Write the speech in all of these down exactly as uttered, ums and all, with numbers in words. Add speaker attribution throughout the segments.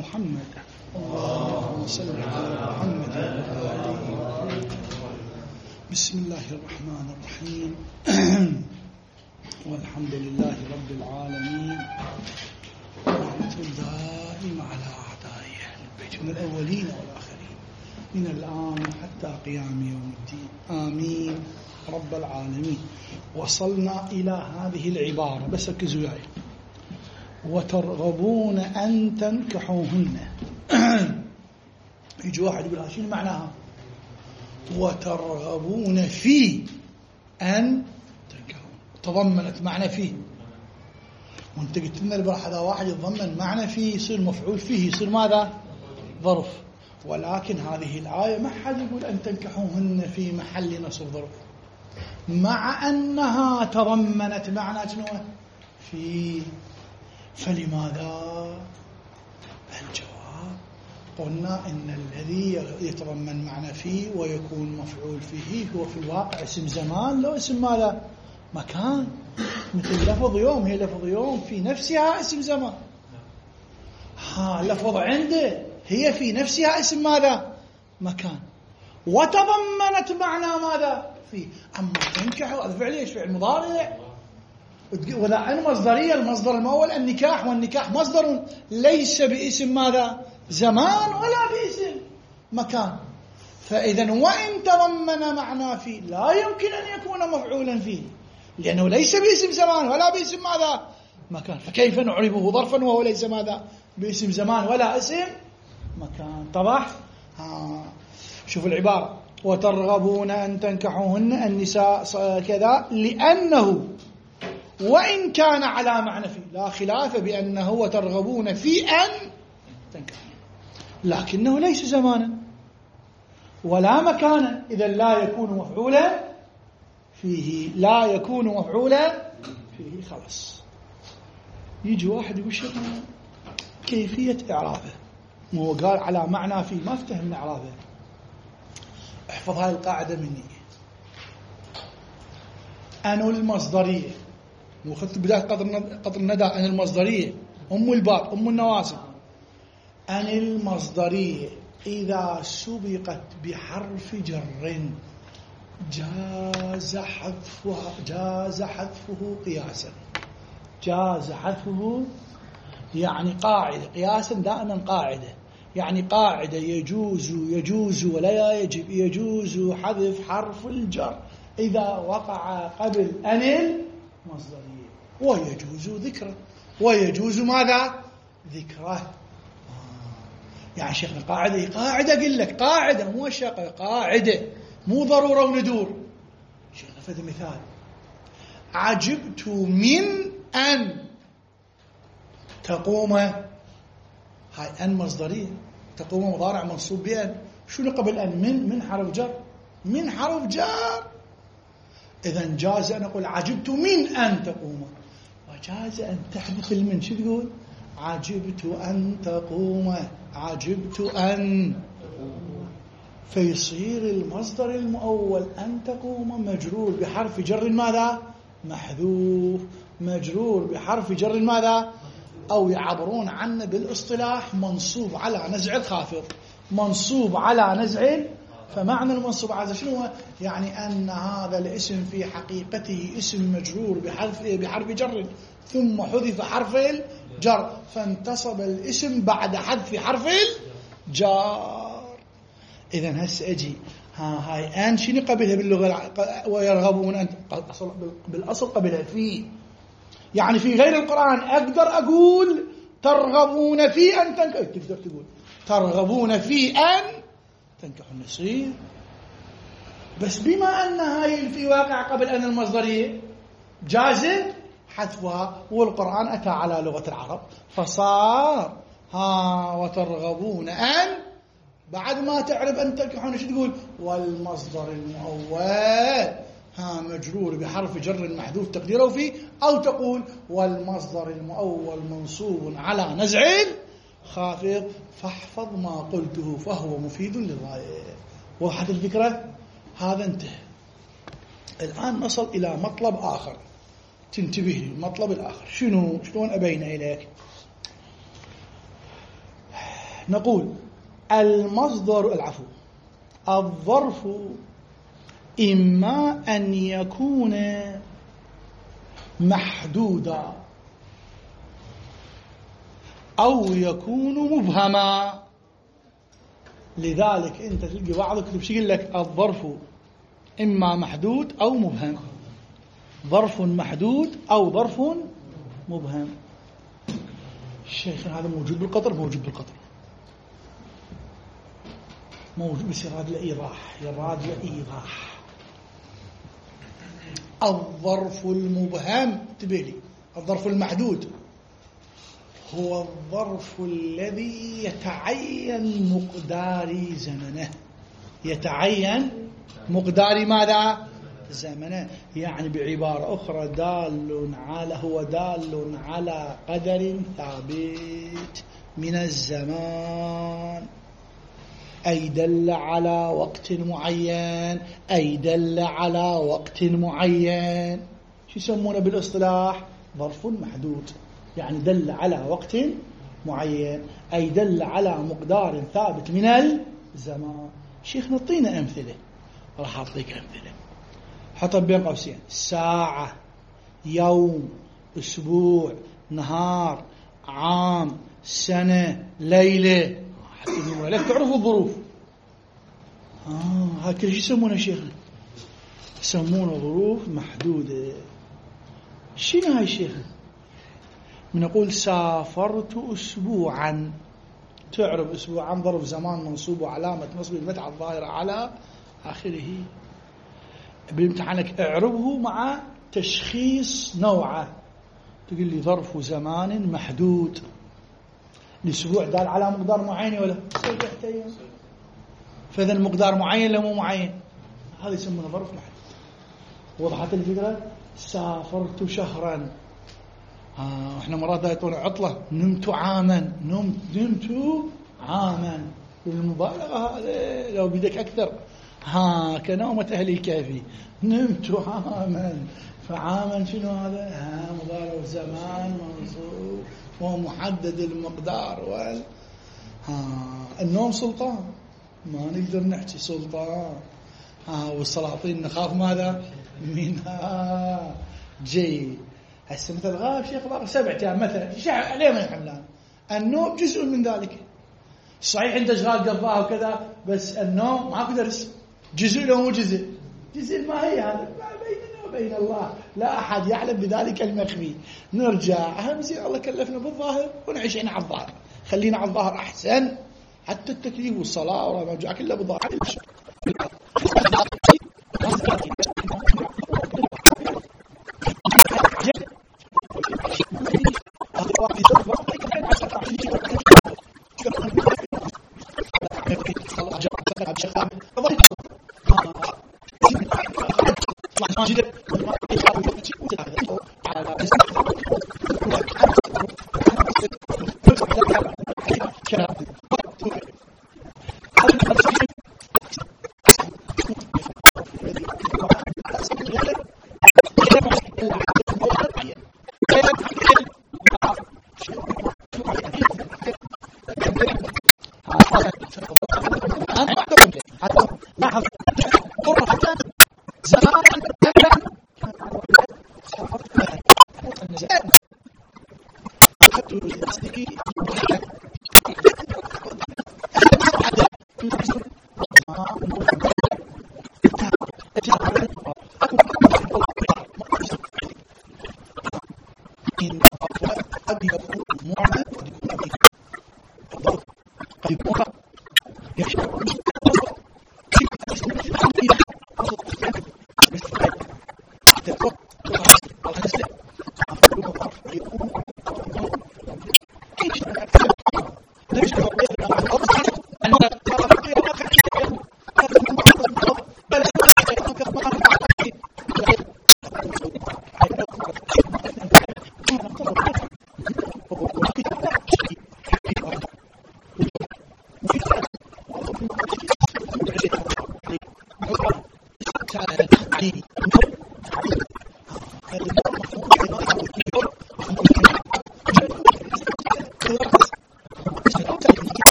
Speaker 1: محمد. اللهم صل على محمد وآله. بسم الله الرحمن الرحيم. والحمد لله رب العالمين، ورحمة الدائم على أعدائه من الأولين والآخرين من الآن حتى قيام يوم الدين، آمين رب العالمين. وصلنا إلى هذه العبارة، بس ركزوا وياي: وترغبون أن تنكحوهن. يجي واحد يقول شنو معناها؟ وترغبون في أن تنكحون، تضمنت معنى فيه. وانت قلت لنا البارحة هذا واحد يتضمن معنى فيه يصير مفعول فيه، يصير ماذا؟ ظرف. ولكن هذه الآية ما حد يقول أن تنكحوهن في محل نصب ظرف، مع أنها تضمنت معنى شنو؟ في. فلماذا؟ الجواب قلنا إن الذي يتضمن معنى فيه ويكون مفعول فيه هو في الواقع اسم زمان، لو اسم ماذا؟ مكان. مثل لفظ يوم، هي لفظ يوم في نفسها اسم زمان. ها لفظ عنده، هي في نفسها اسم ماذا؟ مكان. وتضمنت معنى ماذا؟ فيه. أما تنكحوا هذا فعل ايش؟ فعل مضارع. ولا أن مصدرية، المصدر المؤول النكاح، والنكاح مصدر ليس باسم ماذا؟ زمان ولا باسم مكان. فإذا وإن تضمن معنى فيه لا يمكن أن يكون مفعولا فيه، لأنه ليس باسم زمان ولا باسم ماذا؟ مكان. فكيف نعربه ظرفا وهو ليس ماذا؟ باسم زمان ولا اسم مكان. طبعا ها شوف العبارة: وترغبون أن تنكحوهن النساء كذا لأنه وإن كان على معنى فيه، لا خلاف بأنه وترغبون في أن تنكحوهن، لكنه ليس زمانا ولا مكانا، إذا لا يكون مفعولا فيه، لا يكون مفعولا فيه. خلاص. يجي واحد يقول شيء كيفية إعرابه، مو قال على معنى فيه، ما افتهم إعرابه. احفظ هاي القاعدة مني: أن المصدرية، مو خذت بداية قدر قدر الندى، أن المصدرية أم الباب أم النواسب. أن المصدرية إذا سبقت بحرف جر جاز حذفها، جاز حذفه قياسا. جاز حذفه يعني قاعدة، قياسا دائما قاعدة، يعني قاعدة يجوز يجوز ولا يجب، يجوز حذف حرف الجر إذا وقع قبل أن المصدرية، ويجوز ذكره، ويجوز ماذا؟ ذكره. آه. يعني شيخنا قاعدة قاعدة أقول لك قاعدة، مو شقة، قاعدة مو ضرورة وندور. شيخنا فهذا مثال: عجبت من أن تقوم، هاي أن مصدرية، تقوم مضارع منصوب بأن. شنو قبل أن؟ من من حرف جر، من حرف جر. إذن جاز أن أقول عجبت من أن تقوم، وجاز أن تحذف المن. شو تقول؟ عجبت أن تقوم، عجبت أن. فيصير المصدر المؤول أن تقوم مجرور بحرف جر ماذا؟ محذوف، مجرور بحرف جر ماذا؟ أو يعبرون عنه بالاصطلاح منصوب على نزع الخافض، منصوب على نزع. فمعنى المنصوب على شنو؟ يعني أن هذا الاسم في حقيقته اسم مجرور بحرف بحرف جر ثم حذف حرف الجر، فانتصب الاسم بعد حذف حرف الجر. إذن هسه أجي ها هاي أن شنو قبلها باللغة؟ ويرغبون أن بالأصل قبلها في، يعني في غير القرآن أقدر أقول ترغبون في أن تنكحوا، تقدر تقول ترغبون في أن تنكحوا النصير، بس بما أن هاي في واقع قبل أن المصدرية جاز حذفها، والقرآن أتى على لغة العرب فصار ها وترغبون أن، بعد ما تعرف أن تنكحون شو تقول؟ والمصدر المؤول ها مجرور بحرف جر محذوف تقديره فيه، أو تقول والمصدر المؤول منصوب على نزع خافض. فاحفظ ما قلته فهو مفيد للغاية. وضحت الفكرة؟ هذا انتهى. الآن نصل إلى مطلب آخر، تنتبه لي المطلب الآخر. شنو؟ شلون أبين إليك؟ نقول المصدر العفو الظرف إما أن يكون محدودا أو يكون مبهما. لذلك أنت تلقي بعض الكتب يقول لك الظرف إما محدود أو مبهم، ظرف محدود أو ظرف مبهم. الشيخ هذا موجود بالقطر، موجود بالقطر موجود، بس يراد له إيضاح، يراد له إيضاح. الظرف المبهم تبيلي الظرف المحدود هو الظرف الذي يتعين مقدار زمنه، يتعين مقدار ماذا؟ زمنه. يعني بعبارة أخرى دال على هو دال على قدر ثابت من الزمان، أي دل على وقت معين، أي دل على وقت معين. شو يسمونه بالاصطلاح؟ ظرف محدود، يعني دل على وقت معين، أي دل على مقدار ثابت من الزمان. شيخ نعطينا أمثلة، راح أعطيك أمثلة، حط بين قوسين: ساعة، يوم، أسبوع، نهار، عام، سنة، ليلة. حتى لك تعرفوا الظروف. آه هكذا شو يسمونه شيخ؟ يسمونه ظروف محدودة. شنو هاي شيخ؟ من نقول سافرت أسبوعا، تعرف أسبوعا ظرف زمان منصوب وعلامة نصب المتعة الظاهرة على آخره. بامتحانك اعربه مع تشخيص نوعه، تقول لي ظرف زمان محدود. الأسبوع دال على مقدار معين ولا سبعة أيام، فإذا المقدار معين لو مو معين، هذا يسمونه ظرف محدود. وضحت الفكرة؟ سافرت شهرا، آه احنا مرات يعطونا عطلة، نمت عاما، نمت نمت عاما بالمبالغة. هذا لو بدك أكثر، ها كنومة أهل الكافي، نمت عاما. فعاما شنو هذا؟ ها مضارع زمان منصوب ومحدد المقدار وال ها النوم سلطان، ما نقدر نحكي سلطان. ها والسلاطين نخاف ماذا منها. جي هسه مثل غاب شيخ ضرب سبعة أيام مثلا، شع ليه ما يحملان؟ النوم جزء من ذلك. صحيح عند اشغال قضاها وكذا، بس النوم ما اقدر جزء له مو جزء، جزء ما هي هذا ما بيننا وبين الله، لا احد يعلم بذلك المخفي. نرجع اهم شيء الله كلفنا بالظاهر ونعيش على الظاهر، خلينا على الظاهر احسن. حتى التكليف والصلاه والرجوع كله بالظاهر.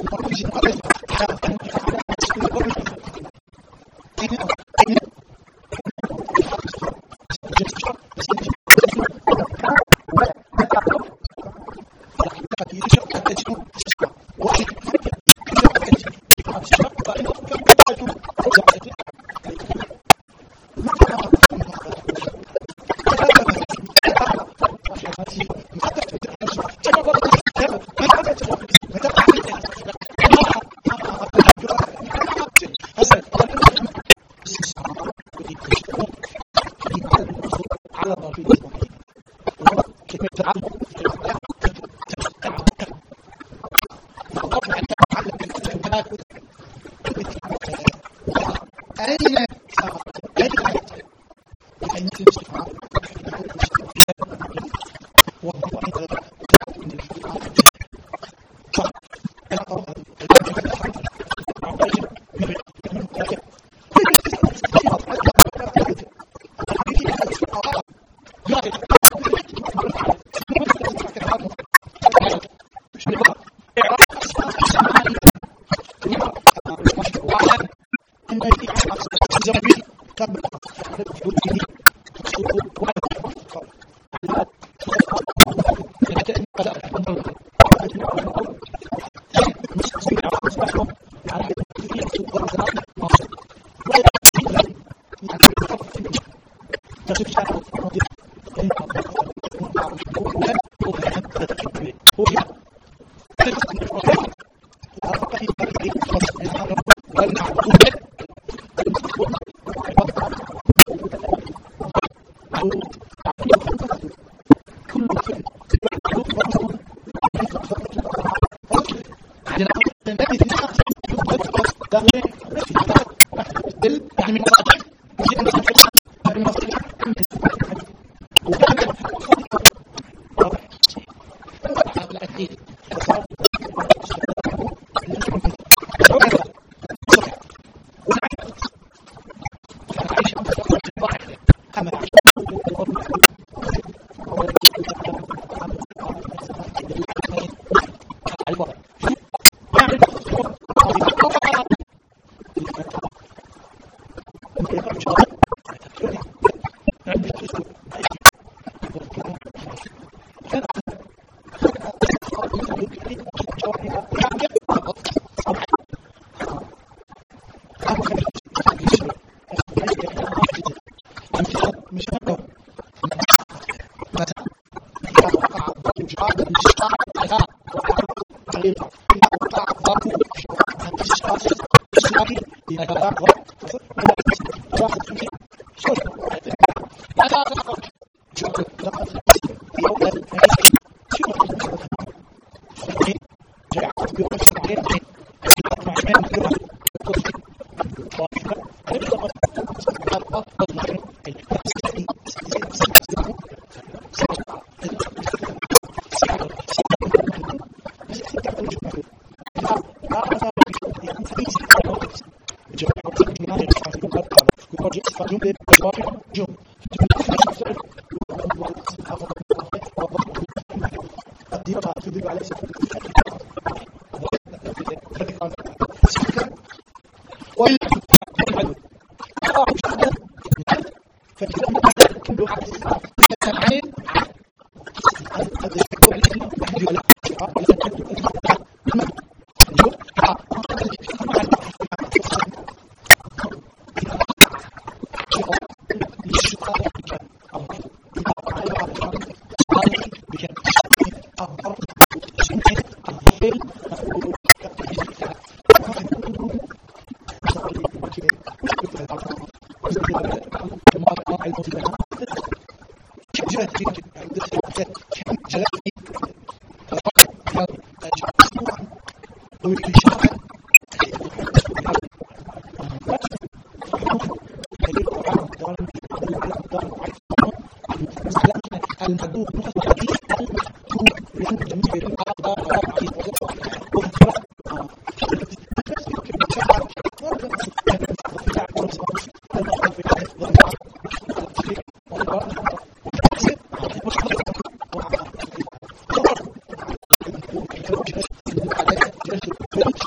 Speaker 1: Thank you.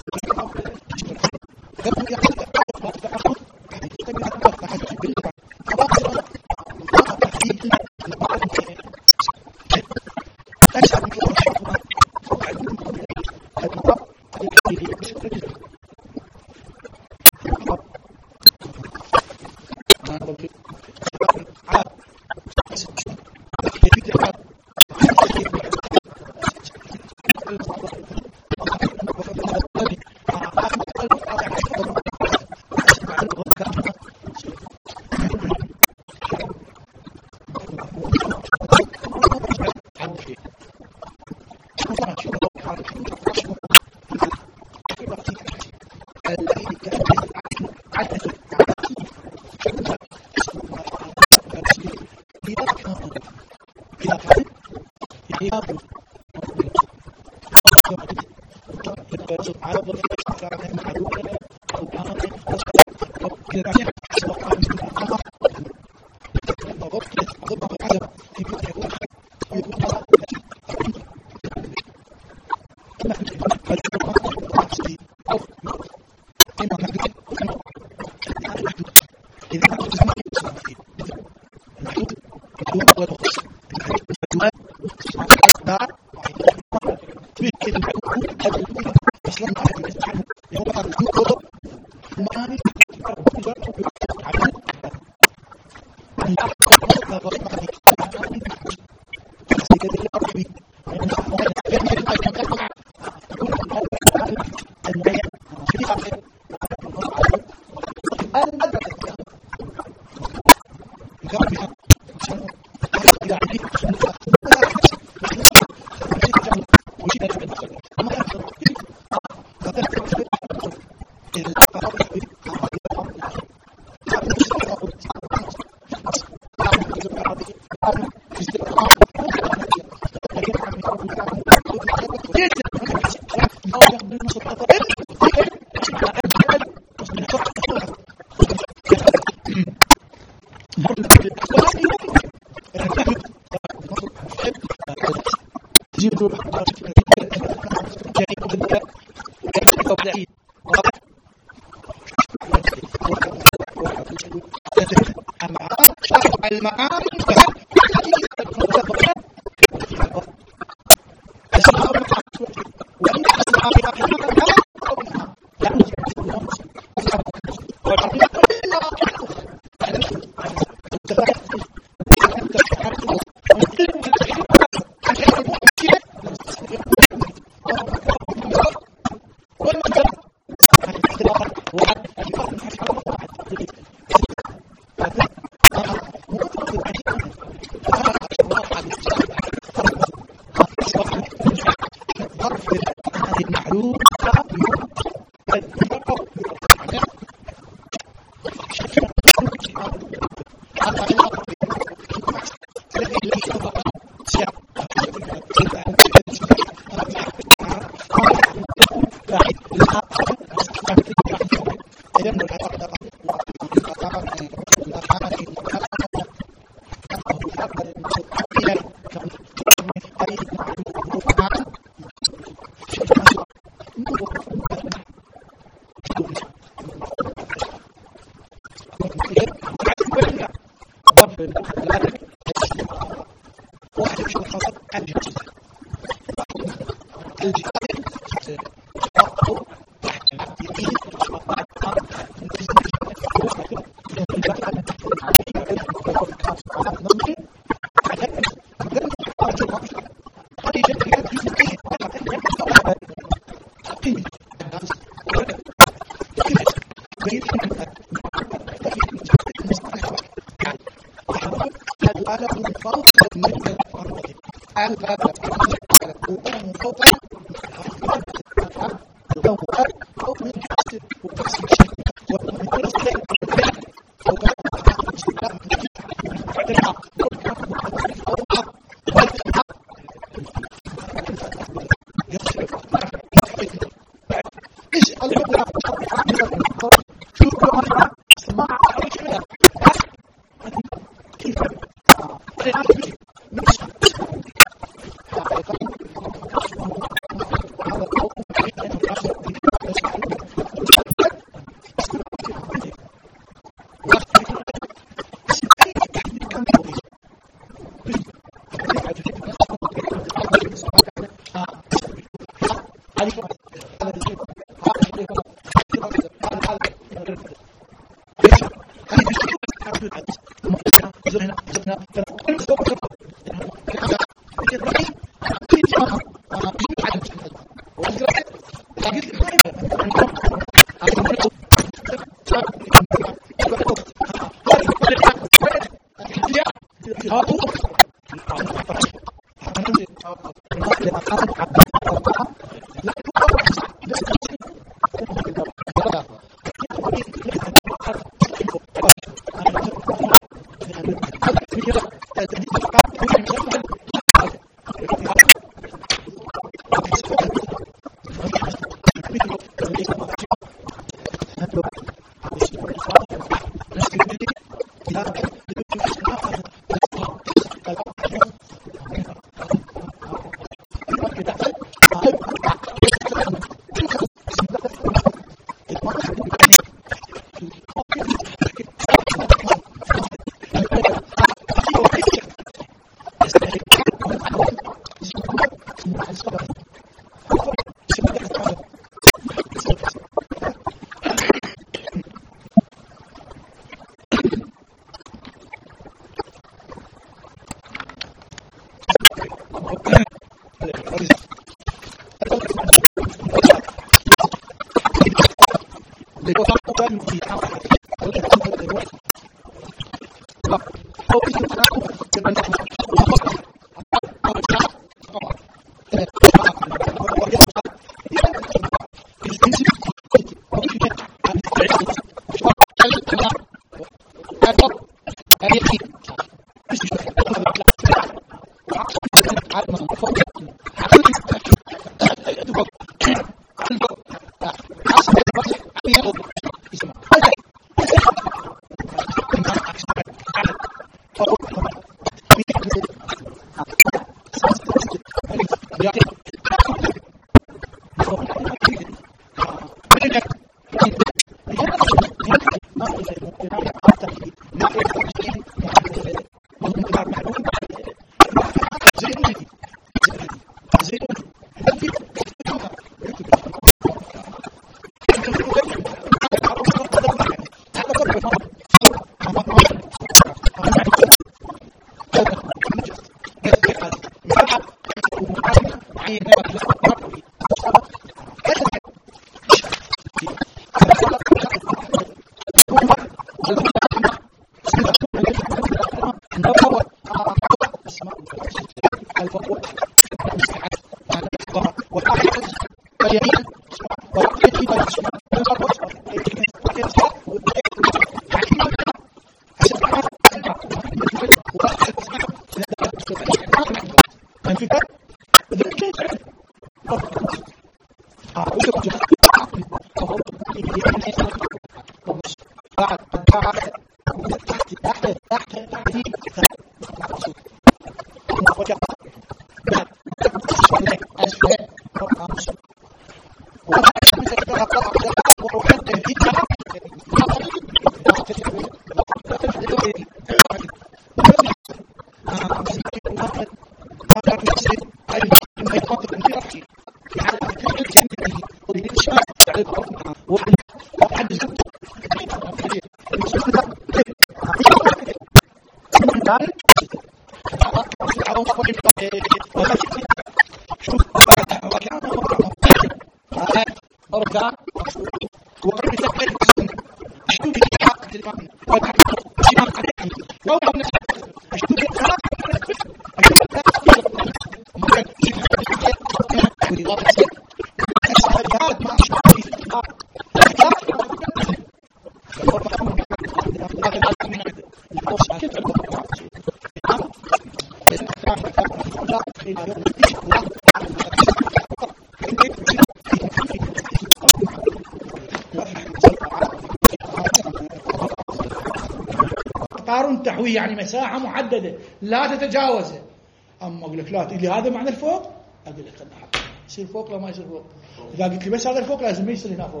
Speaker 1: قارون تحويه يعني مساحة محددة لا تتجاوزه. أما أقول لك لا تقول لي هذا معنى الفوق، أقول لك نعم يصير فوق لا ما يصير فوق. إذا قلت لي بس هذا الفوق لازم ما يصير هنا فوق،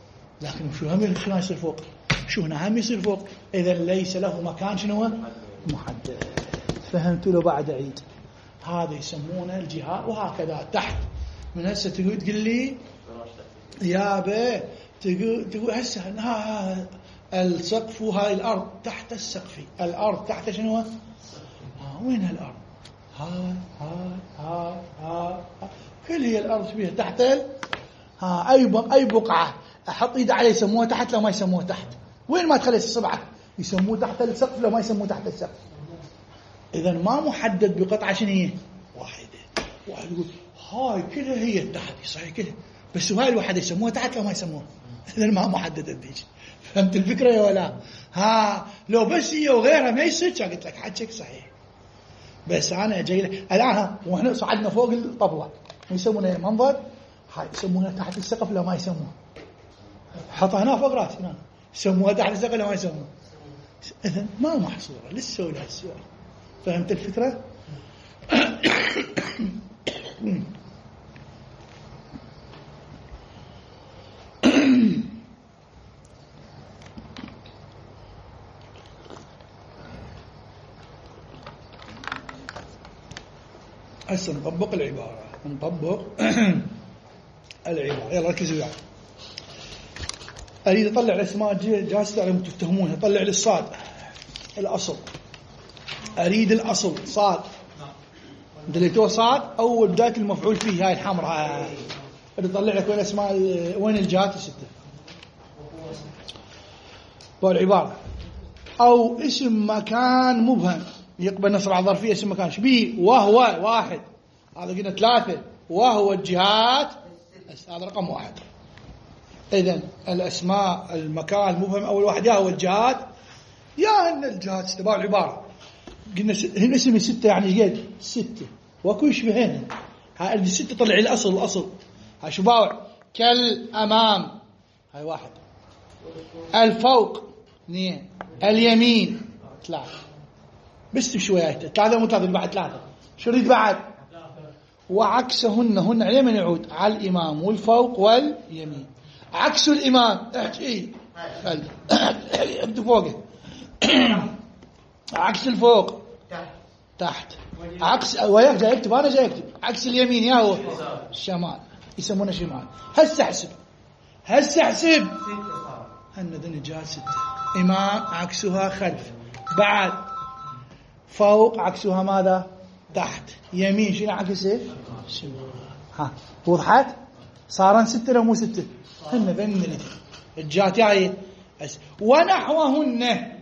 Speaker 1: لكن شو هم شو يصير فوق، شو هنا هم يصير فوق، إذا ليس له مكان شنو محدد. فهمت له بعد عيد. هذا يسمونه الجهات. وهكذا تحت من هسه تقول تقول لي يا بي تقول تقول هسه ها السقف وهاي الأرض تحت السقف، الأرض تحت شنو؟ ها وين الأرض؟ ها ها ها ها كل هي الأرض فيها تحت ال... ها أي بق... أي بقعة أحط إيدي عليه يسموها تحت لو ما يسموها تحت. وين ما تخلي الصبعة يسموه تحت السقف لو ما يسموه تحت السقف. إذا ما محدد بقطعة شنو هي واحدة. واحد يقول هاي كلها هي تحت صحيح كلها، بس هاي الواحدة يسموها تحت لو ما يسموها. إذا ما محدد بيجي. فهمت الفكرة يا ولا؟ ها لو بس هي وغيرها ما يصير قلت لك حكيك صحيح. بس أنا جاي الآن وإحنا صعدنا فوق الطبلة يسمونها منظر، هاي يسمونها تحت السقف لو ما يسموها. حطها هنا فوق راسي هنا يسموها تحت السقف لو ما يسموها. إذا ما محصورة لسه ولا السؤال. فهمت الفكرة؟ هسه نطبق العبارة نطبق العبارة. يلا ركزوا يعني. أريد أطلع الأسماء جالسة على متفتهمون. أطلع للصاد الأصل. أريد الأصل صاد. دليتوه صاد أول بداية المفعول فيه هاي الحمراء. أريد أطلع لك وين أسماء وين الجهات الستة. والعبارة أو اسم مكان مبهم يقبل نصر على ظرفية اسم مكان شبيه وهو واحد. هذا قلنا ثلاثة وهو الجهات هذا رقم واحد. إذن الأسماء المكان المبهم أول واحد يا هو الجهات يا أن الجهات ستة. العبارة قلنا هنا اسم ستة يعني قد ستة وكو يشبهين. هاي الستة طلع الأصل الأصل هاي شباوع كالأمام هاي واحد. الفوق اثنين. اليمين ثلاثة. بس بشوية ثلاثة مو ثلاثة بعد ثلاثة. شو يريد بعد؟ وعكسهن هن على من يعود على الإمام والفوق واليمين. عكس الإمام احكي ابدو فوقه. عكس الفوق تحت. عكس وياك جاي يكتب أنا جاي يكتب عكس اليمين يا هو الشمال يسمونه شمال. هسه احسب هسه احسب هن ذن جهات ستة. إمام عكسها خلف. بعد فوق عكسها ماذا؟ تحت. يمين شنو عكسه؟ شمال. ها وضحت؟ صارن ستة لو مو ستة؟ هن ذن الجهات هاي. ونحوهن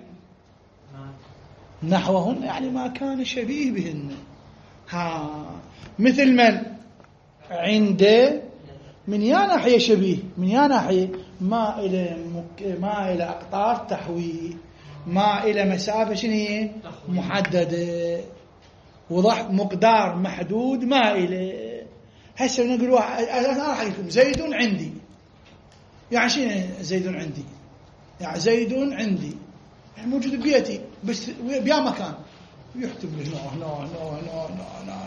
Speaker 1: نحوهن يعني ما كان شبيه بهن. ها مثل من؟ عند من يا ناحية شبيه من يا ناحية ما إلى مك... ما إلى أقطار تحويه ما إلى مسافة شنو محددة. وضح مقدار محدود ما إلى. هسه نقول أنا راح أقول لكم زيد عندي يعني شنو زيد عندي يعني زيد عندي يعني موجود ببيتي بس بيا مكان يحتم هنا هنا هنا هنا هنا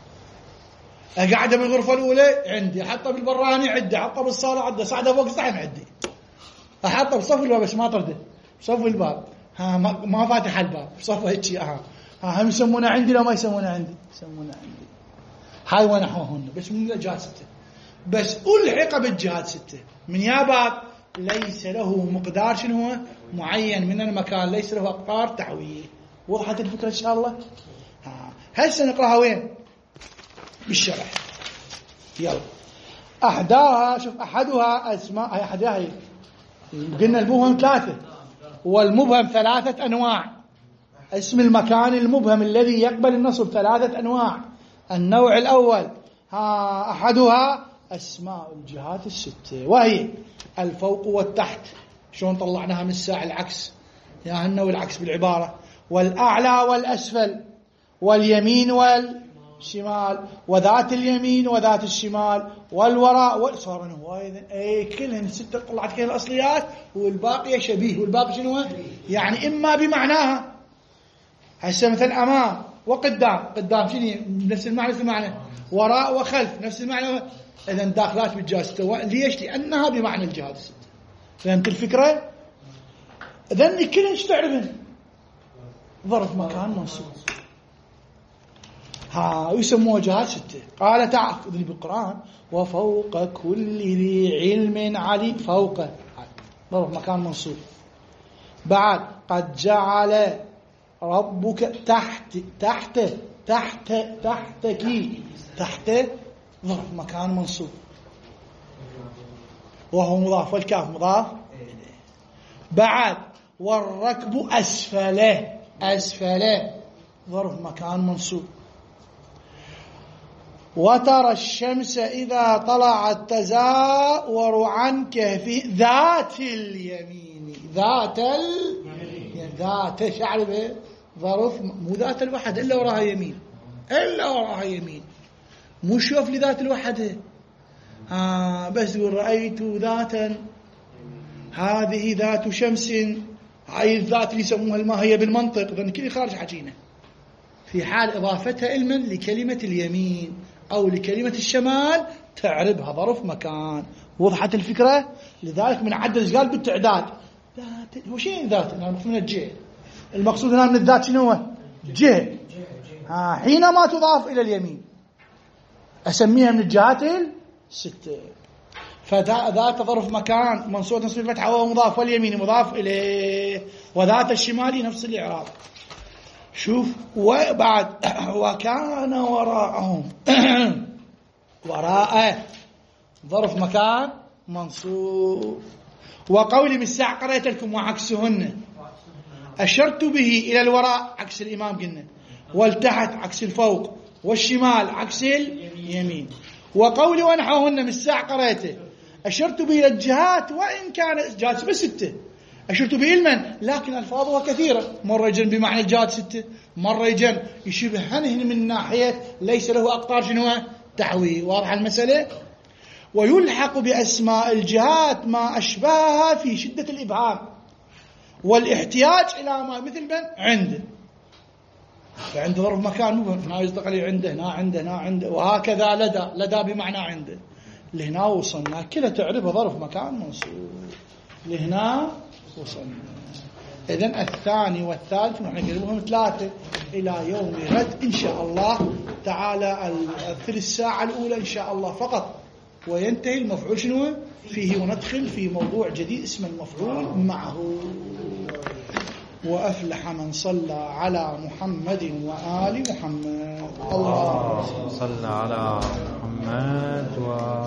Speaker 1: هنا. قاعدة بالغرفة الأولى عندي حطها بالبراني عندي حطها بالصالة عندي صعدة فوق سطح عندي أحطها بصف الباب بس ما طرده بصف الباب ها ما, ما فاتح الباب بصف هيك ها ها هم يسمونه عندي لو ما يسمونه عندي يسمونه عندي. هاي ونحوهن بس من الجهات ستة بس ألحق بالجهات ستة من يا باب ليس له مقدار شنو هو معين من المكان ليس له أقطار تحويه. وضحت الفكرة إن شاء الله. هسه نقرأها وين بالشرح. يلا أحداها شوف أحدها أسماء هي أحدها هي قلنا المبهم ثلاثة والمبهم ثلاثة أنواع. اسم المكان المبهم الذي يقبل النصب ثلاثة أنواع. النوع الأول ها أحدها أسماء الجهات الستة وهي الفوق والتحت. شلون طلعناها من الساعة العكس يا هنا والعكس بالعبارة. والأعلى والأسفل واليمين والشمال وذات اليمين وذات الشمال والوراء صار هواي أي كلهن ستة طلعت كلها الأصليات والباقي شبيه. والباقي شنو يعني إما بمعناها هسه مثل أمام وقدام. قدام شنو نفس المعنى نفس المعنى. وراء وخلف نفس المعنى. إذا داخلات بالجهات الستة. ليش؟ لأنها بمعنى الجهات الستة. فهمت الفكرة؟ إذن كلهن ايش تعرفن؟ ظرف مكان منصوب. ها يسموها جهات ستة. قال تعالى في بالقرآن وفوق كل ذي علم عليم. فوق ظرف مكان منصوب. بعد قد جعل ربك تحت تحت تحت تحتك تحت ظرف مكان منصوب وهو مضاف والكاف مضاف. بعد والركب أسفله أسفله ظرف مكان منصوب. وترى الشمس إذا طلعت تزاور عن كهف ذات اليمين. ذات ال ذات شعر به ظرف مو ذات الوحد إلا وراها يمين إلا وراها يمين مو شوف لذات الوحدة. آه بس تقول رأيت ذاتا هذه ذات شمس. هاي الذات اللي يسموها الماهية بالمنطق ذن كل خارج حكينا في حال إضافتها علما لكلمة اليمين أو لكلمة الشمال تعربها ظرف مكان. وضحت الفكرة؟ لذلك من عدد قال بالتعداد ذات. وشين ذات؟ من الجهة. المقصود هنا من الذات شنو هو؟ جهة. ها حينما تضاف إلى اليمين أسميها من الجهات الستة. فذات ظرف مكان منصوب نصب الفتحة وهو مضاف واليمين مضاف إليه. وذات الشمال نفس الإعراب. شوف وبعد وكان وراءهم وراء ظرف مكان منصوب. وقولي من الساعة قرأت لكم وعكسهن أشرت به إلى الوراء عكس الإمام قلنا والتحت عكس الفوق والشمال عكس اليمين. وقولي ونحوهن من الساعة قرأته أشرت به إلى الجهات وإن كان جهات بستة. أشرت به علما لكن ألفاظها كثيرة. مرة يجن بمعنى الجهات ستة مرة يجن يشبهنهن من ناحية ليس له أقطار شنو تحوي. واضح المسألة؟ ويلحق بأسماء الجهات ما أشبهها في شدة الإبهام والاحتياج إلى ما مثل من عنده. فعنده ظرف مكان مبهم هنا يصدق عليه عنده هنا عنده هنا عنده. وهكذا لدى لدى بمعنى عنده. لهنا وصلنا كلا تعرفها ظرف مكان منصوب. لهنا وصلنا. إذن الثاني والثالث نحن نقربهم ثلاثة إلى يوم غد إن شاء الله تعالى الثلث ساعة الأولى إن شاء الله فقط وينتهي المفعول شنو فيه وندخل في موضوع جديد اسم المفعول معه. وأفلح من صلى على محمد وآل محمد. الله
Speaker 2: صلى على محمد و